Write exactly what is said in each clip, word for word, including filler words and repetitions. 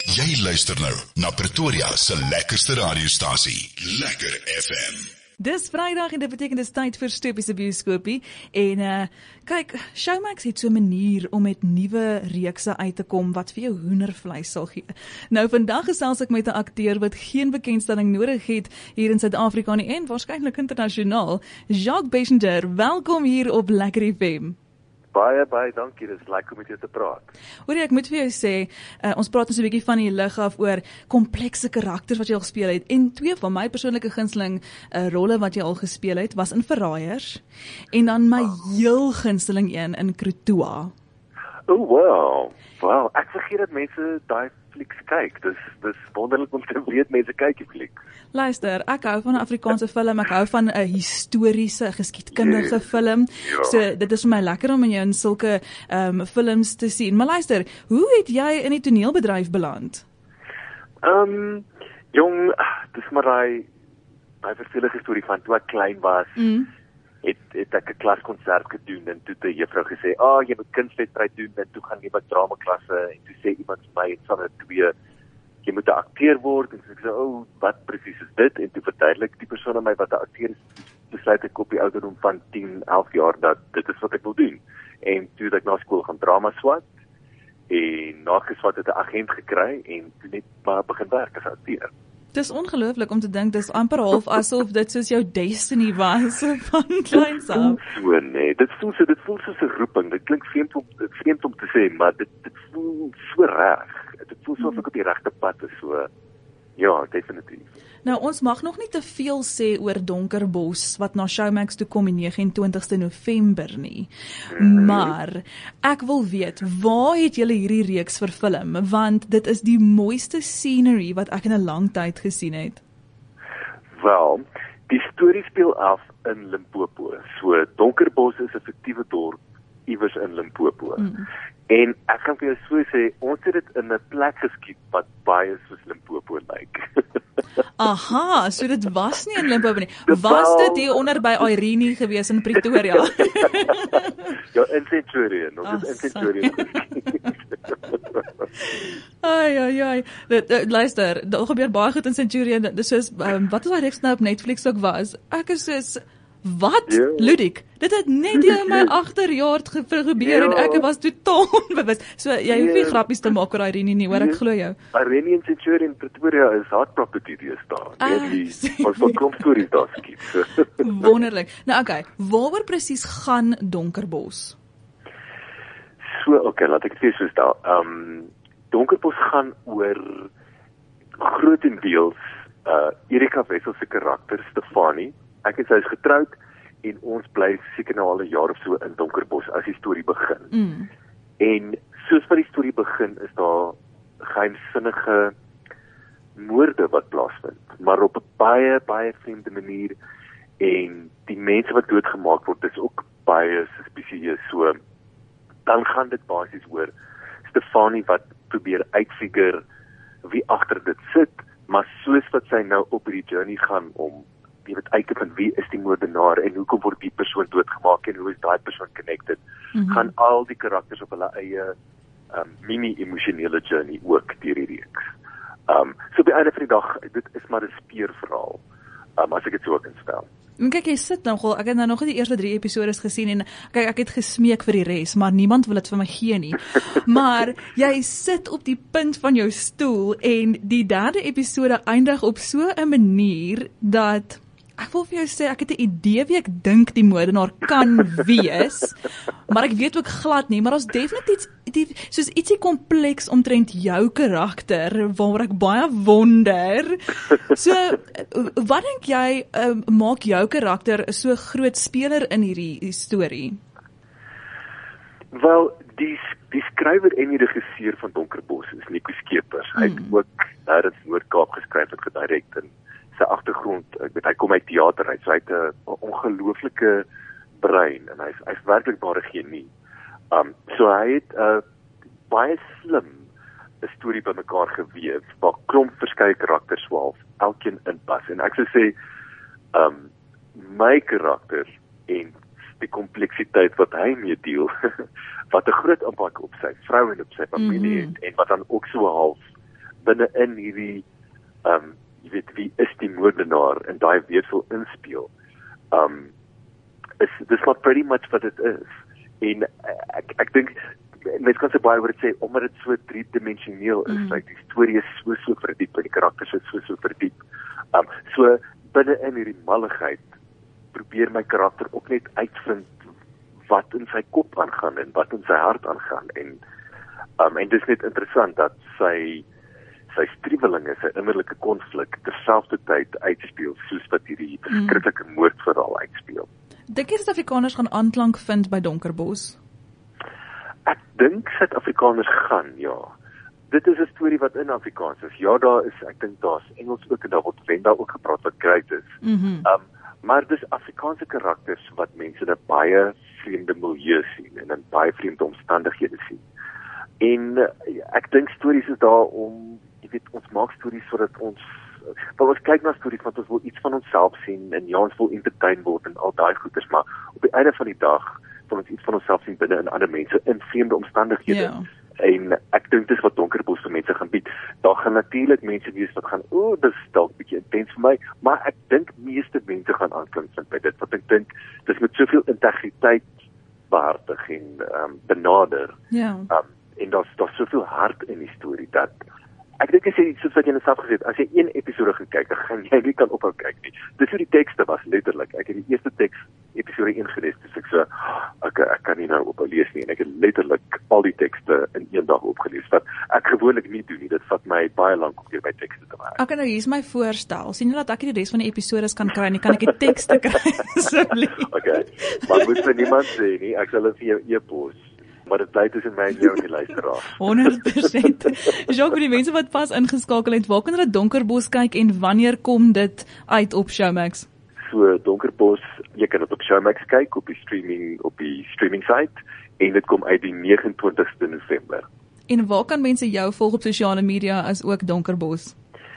Jy luister nou na Pretoria se lekkerste radiostasie, Lekker F M. Dis Vrydag en dit beteken dis tyd vir Stoepie se bioskoopie en uh, kyk, Showmax het so 'n manier om met nuwe reekse uit te kom wat vir jou hoendervleis sal gee. Nou vandag gesels ek met 'n akteur wat geen bekendstelling nodig het hier in Suid-Afrika nie en waarskynlik internasionaal. Jacques Bechender, welkom hier op Lekker F M. Baie, baie dankie, dit is lekker om met jou te praat. Hoor jy, ek moet vir jou sê, uh, ons praat ons 'n bietjie van die lig af oor komplekse karakters wat jy al gespeel het, en twee van my persoonlike gunsteling uh, rolle wat jy al gespeel het, was in Verraaiers, en dan my oh. heel gunsteling een in Krutoa. Oh, wow, wow, ek vergeet dat mense daai flieks kyk, dis, dis wonderlik om te weet mense kyk die flieks. Luister, ek hou van 'n Afrikaanse film, ek hou van 'n historiese, geskiedkundige yes. film, ja. So dit is vir my lekker om in jou in sulke um, films te sien. Maar luister, hoe het jy in die toneelbedryf beland? Um, jong, dis maar die, die vervelige storie van toe ek klein was, mm. het, het ek 'n klaskonsert gedoen, en toe het die juffrou gesê, ah, oh, jy moet kunstwedstryd doen, en toe gaan jy by dramaklasse, en toe sê iemand vir my, het van die twee, jy moet 'n akteur word, en so ek sê, oh, wat presies is dit, en toe verduidelik die persoon aan my wat 'n akteur is, besluit ek op die ouderdom van tien, elf jaar, dat dit is wat ek wil doen, en toe het ek na skool gaan drama swat, en na geswat het 'n agent gekry, en toe net maar begin werk as akteur. Dis ongelooflik om te dink, dis amper half asof dit soos jou destiny was, van kleins af. Dit voel so, nee, dit voel so, dit voel soos 'n roeping, dit klink vreemd om, vreemd om te sê, maar dit, dit voel so reg, dit voel so of ek op die regte pad is, so, ja, definitief. Nou, ons mag nog nie te veel sê oor Donkerbos, wat na Showmax toe kom die negenentwintigste November nie, mm-hmm. maar ek wil weet, waar het julle hierdie reeks verfilm, want dit is die mooiste scenery wat ek in 'n lang tyd gesien het. Wel, die storie speel af in Limpopo, so Donkerbos is 'n fiktiewe dorp iewers in Limpopo. Mm. En ek kan vir jou so sê, ons het dit in 'n plek geskiet wat baie soos Limpopo lyk. Aha, so dit was nie in Limpopo nie. Was dit hier onder by Irene gewees in Pretoria? Ja, in Centurion, ons het in Centurion geskiet. Ai, ai, ai. Luister, daar gebeur baie goed in Centurion, dis soos, um, wat is daai reeks nou op Netflix ook was? Ek is soos, wat? Yeah. Ludik, dit het net hier in my agterjaard ge gebeur, yeah. En ek was totaal onbewus. So, jy hoef nie yeah. grappies te maak oor Irene nie, hoor, ek glo jou. Irene en Centurion Pretoria is hard property die is daar. Ah, die, ons wat kom stories daar skiet. Wonderlik. Nou, oké, okay, waaroor presies gaan Donkerbos? So, oké, okay, laat ek het weer soos daar. Um, Donkerbos gaan oor grotendeels uh, Erika Wessel se karakter, Stefanie. Ek en sy is getroud, en ons bly seker nou al 'n jaar of so in Donkerbos as die storie begin. Mm. En soos wat die storie begin, is daar geheimsinnige moorde wat plaasvind, maar op 'n baie, baie vreemde manier, en die mense wat doodgemaak word, is ook baie suspisieus, so dan gaan dit basies oor Stefanie wat probeer uitfigure wie agter dit sit, maar soos wat sy nou op hierdie journey gaan om jy weet uit te vind wie is die moordenaar en hoekom word die persoon doodgemaak en hoe is daai persoon connected, mm-hmm. gaan al die karakters op hulle eie um, mini-emosionele journey ook deur die reeks. Um, so by einde van die dag, dit is maar 'n speurverhaal, um, as ek dit so kan stel. En kyk, jy sit nogal, ek het nou nog nie die eerste drie episodes gesien, en kyk, ek het gesmeek vir die res, maar niemand wil dit vir my gee nie. Maar jy sit op die punt van jou stoel, en die derde episode eindig op so 'n manier, dat ek wil vir jou sê, ek het 'n idee wie ek dink die moordenaar kan wees, maar ek weet ook glad nie, maar ons definitief die, soos ietsie kompleks omtrent jou karakter, waar ek baie wonder. So, wat dink jy, uh, maak jou karakter so groot speler in hierdie storie? Wel, die, die skrywer en die regisseur van Donkerbos is Nico Skeepers. Hmm. Hy het ook daar in Noord-Kaap geskryf en gedirek, en sy agtergrond, ek weet, hy kom uit teater uit, so hy het 'n ongelooflike brein, en hy is, hy is werklik maar 'n genie. Um, so hy het 'n uh, baie slim 'n storie bymekaar geweef, waar klomp verskeie karakters swaalf, elkeen inpas, en ek sou sê, um, my karakter, en die kompleksiteit wat hy mee deel, wat 'n groot impak op sy vrou en op sy familie mm-hmm. het, en wat dan ook so half binne in hierdie um jy weet wie is die moordenaar en daai weefsel inspeel. Um is dis not pretty much what it is. En ek ek dink mense kan se baie oor dit sê omdat dit so driedimensioneel is, mm. like die storie is so so verdiep en die karakters is so so verdiep. Um so binne in hierdie malligheid probeer my karakter ook net uitvind wat in sy kop aangaan en wat in sy hart aangaan en um, en dis net interessant dat sy sy striwelinge, sy innerlike konflik terselfdertyd uitspeel soos wat hierdie verskriklike mm. moordverhaal uitspeel. Dink jy Suid-Afrikaners gaan aanklank vind by Donkerbos? Ek dink Suid-Afrikaners gaan, ja. Dit is 'n storie wat in Afrikaans is. Ja, daar is, ek dink daar's Engels ook en daar word Wenda ook gepraat wat great is. Mm -hmm. um, maar dis Afrikaanse karakters wat mense in 'n baie vreemde milieu sien en in baie vreemde omstandighede sien. En uh, ek dink stories is daar om, jy weet, ons maak stories sodat ons wel ons kyk na stories want ons wil iets van onsself sien en ja, ons wil entertain word en al daai goeders, maar op die einde van die dag wil ons iets van onsself sien binne in ander mense in vreemde omstandighede. Yeah. En ek dink dis wat Donkerbos vir mense gaan bied. Daar gaan natuurlik mense wees wat gaan, o, dis dalk bietjie intens vir my, maar ek dink meeste mense gaan aanklank vind by dit, want ek dink dis met soveel integriteit behartig en um, benader. Ja. Yeah. Um, en daar's daar's soveel hart in die storie dat ek dink as jy soos wat jy net self gesê het, as jy een episode gaan kyk, dan gaan jy nie kan ophou kyk nie. Dis hoe die tekste was letterlik. Ek het die eerste teks episode ingelees, dis ek so ek ek kan nie nou ophou lees nie en ek het letterlik al die tekste in een dag opgelees wat ek gewoonlik nie doen nie. Dit vat my baie lank om deur my tekste te werk. Ek nou hier's my voorstel. Sien jy dat ek die res van die episodes kan kry nie, kan ek die tekste kry asseblief. Okay. Maar moet vir niemand sê nie, ek sal dit vir jou e-pos. Maar dit bly tussen my en jou en die luisteraar. honderd persent. Jacques, vir die mense wat pas ingeskakel het, waar kan hulle Donkerbos kyk en wanneer kom dit uit op Showmax? So Donkerbos, jy kan dit op Showmax kyk op die streaming op die streaming site en dit kom uit die nege en twintigste November. En waar kan mense jou volg op sosiale media as ook Donkerbos?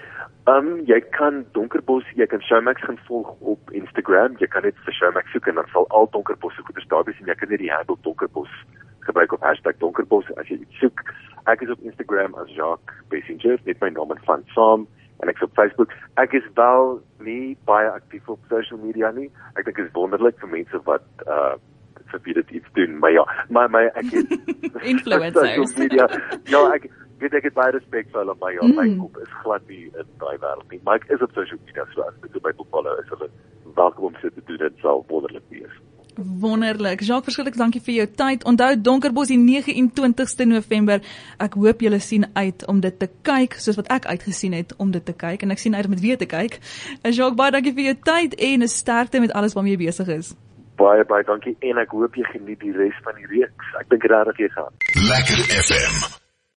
Um jy kan Donkerbos, jy kan Showmax gaan volg op Instagram, jy kan net vir Showmax soek en dan sal al Donkerbos se goeders daar wees en jy kan net die handle Donkerbos gebruik op hashtag Donkerbos as jy iets soek. Ek is op Instagram as Jacques Bessinger, net my naam en van saam, en ek is op Facebook. Ek is wel nie baie aktief op social media nie. Ek dink dit is wonderlik vir mense wat uh vir wie dit iets doen, maar ja, maar my ek het influencers. Media, ja, ek weet ek het baie respek vir hulle, maar ja, mm. my kop is glad nie in daai wêreld nie. Maar ek is op social media, so as dit by follow is hulle welkom om dit te doen, dit sal wonderlik wees. Wonderlik. Jacques, verskriklik dankie vir jou tyd. Onthou Donkerbos die nege en twintigste November. Ek hoop julle sien uit om dit te kyk, soos wat ek uitgesien het om dit te kyk en ek sien uit om dit weer te kyk. En Jacques, baie dankie vir jou tyd en 'n sterkte met alles waarmee jy besig is. Baie baie dankie en ek hoop jy geniet die res van die reeks. Ek dink regtig jy gaan. Lekker F M.